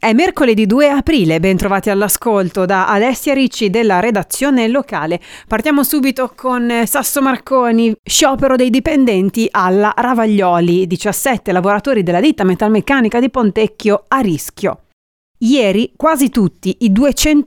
È mercoledì 2 aprile, ben trovati all'ascolto da Alessia Ricci della redazione locale. Partiamo subito con Sasso Marconi, sciopero dei dipendenti alla Ravaglioli, 17 lavoratori della ditta metalmeccanica di Pontecchio a rischio. Ieri quasi tutti i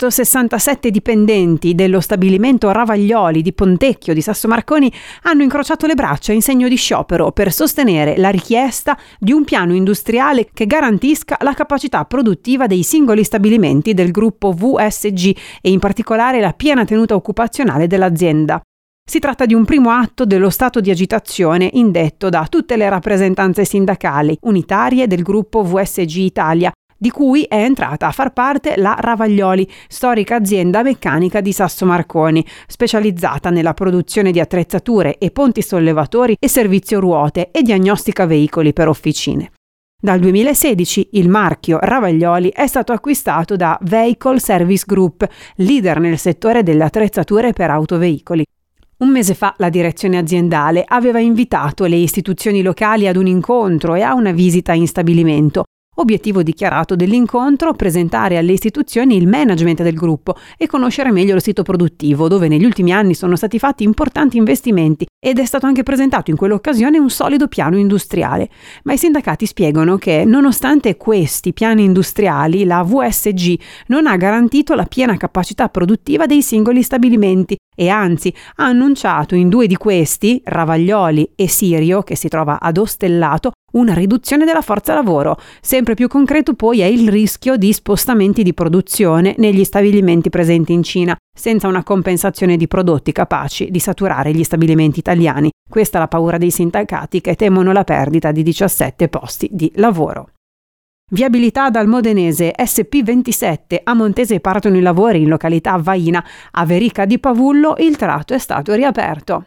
267 dipendenti dello stabilimento Ravaglioli di Pontecchio di Sasso Marconi hanno incrociato le braccia in segno di sciopero per sostenere la richiesta di un piano industriale che garantisca la capacità produttiva dei singoli stabilimenti del gruppo VSG e in particolare la piena tenuta occupazionale dell'azienda. Si tratta di un primo atto dello stato di agitazione indetto da tutte le rappresentanze sindacali unitarie del gruppo VSG Italia, di cui è entrata a far parte la Ravaglioli, storica azienda meccanica di Sasso Marconi, specializzata nella produzione di attrezzature e ponti sollevatori e servizio ruote e diagnostica veicoli per officine. Dal 2016 il marchio Ravaglioli è stato acquistato da Vehicle Service Group, leader nel settore delle attrezzature per autoveicoli. Un mese fa la direzione aziendale aveva invitato le istituzioni locali ad un incontro e a una visita in stabilimento. Obiettivo dichiarato dell'incontro: presentare alle istituzioni il management del gruppo e conoscere meglio il sito produttivo, dove negli ultimi anni sono stati fatti importanti investimenti ed è stato anche presentato in quell'occasione un solido piano industriale. Ma i sindacati spiegano che, nonostante questi piani industriali, la VSG non ha garantito la piena capacità produttiva dei singoli stabilimenti e anzi ha annunciato in due di questi, Ravaglioli e Sirio, che si trova ad Ostellato, una riduzione della forza lavoro. Sempre più concreto poi è il rischio di spostamenti di produzione negli stabilimenti presenti in Cina, senza una compensazione di prodotti capaci di saturare gli stabilimenti italiani. Questa è la paura dei sindacati, che temono la perdita di 17 posti di lavoro. Viabilità dal Modenese, SP27, a Montese partono i lavori in località Vaina, a Verica di Pavullo il tratto è stato riaperto.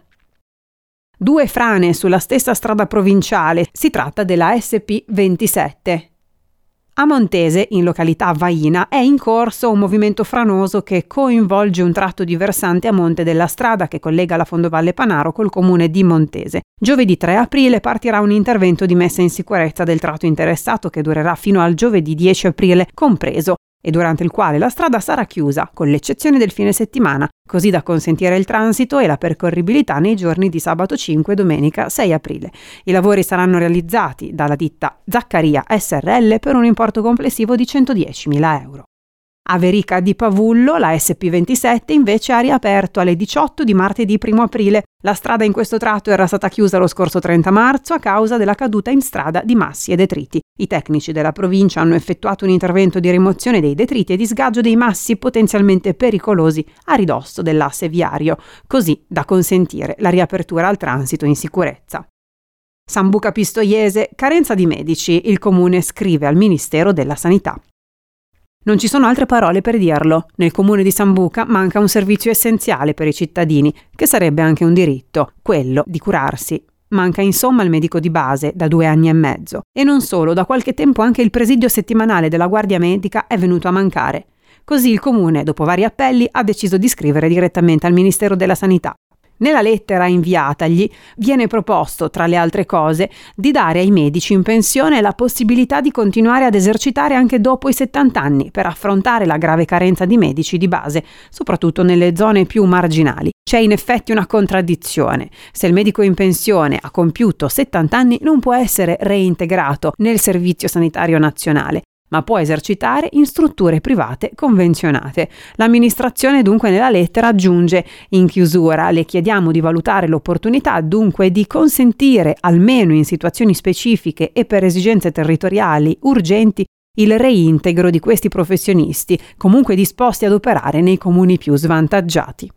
2 frane sulla stessa strada provinciale, si tratta della SP27. A Montese, in località Vaina, è in corso un movimento franoso che coinvolge un tratto di versante a monte della strada che collega la Fondovalle Panaro col comune di Montese. Giovedì 3 aprile partirà un intervento di messa in sicurezza del tratto interessato che durerà fino al giovedì 10 aprile compreso e durante il quale la strada sarà chiusa, con l'eccezione del fine settimana, così da consentire il transito e la percorribilità nei giorni di sabato 5 e domenica 6 aprile. I lavori saranno realizzati dalla ditta Zaccaria SRL per un importo complessivo di 110.000 euro. A Verica di Pavullo, la SP27 invece ha riaperto alle 18 di martedì 1 aprile. La strada in questo tratto era stata chiusa lo scorso 30 marzo a causa della caduta in strada di massi e detriti. I tecnici della provincia hanno effettuato un intervento di rimozione dei detriti e di sgaggio dei massi potenzialmente pericolosi a ridosso dell'asse viario, così da consentire la riapertura al transito in sicurezza. Sambuca Pistoiese, carenza di medici, il comune scrive al Ministero della Sanità. Non ci sono altre parole per dirlo. Nel comune di Sambuca manca un servizio essenziale per i cittadini, che sarebbe anche un diritto, quello di curarsi. Manca insomma il medico di base da 2 anni e mezzo. E non solo, da qualche tempo anche il presidio settimanale della Guardia Medica è venuto a mancare. Così il comune, dopo vari appelli, ha deciso di scrivere direttamente al Ministero della Sanità. Nella lettera inviatagli viene proposto, tra le altre cose, di dare ai medici in pensione la possibilità di continuare ad esercitare anche dopo i 70 anni per affrontare la grave carenza di medici di base, soprattutto nelle zone più marginali. C'è in effetti una contraddizione. Se il medico in pensione ha compiuto 70 anni non può essere reintegrato nel Servizio Sanitario Nazionale, ma può esercitare in strutture private convenzionate. L'amministrazione dunque nella lettera aggiunge: in chiusura le chiediamo di valutare l'opportunità dunque di consentire, almeno in situazioni specifiche e per esigenze territoriali urgenti, il reintegro di questi professionisti, comunque disposti ad operare nei comuni più svantaggiati.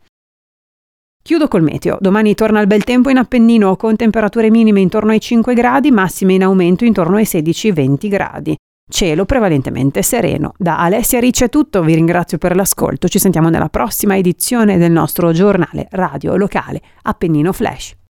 Chiudo col meteo. Domani torna il bel tempo in Appennino con temperature minime intorno ai 5 gradi, massime in aumento intorno ai 16-20 gradi. Cielo prevalentemente sereno. Da Alessia Ricci è tutto, vi ringrazio per l'ascolto, ci sentiamo nella prossima edizione del nostro giornale radio locale Appennino Flash.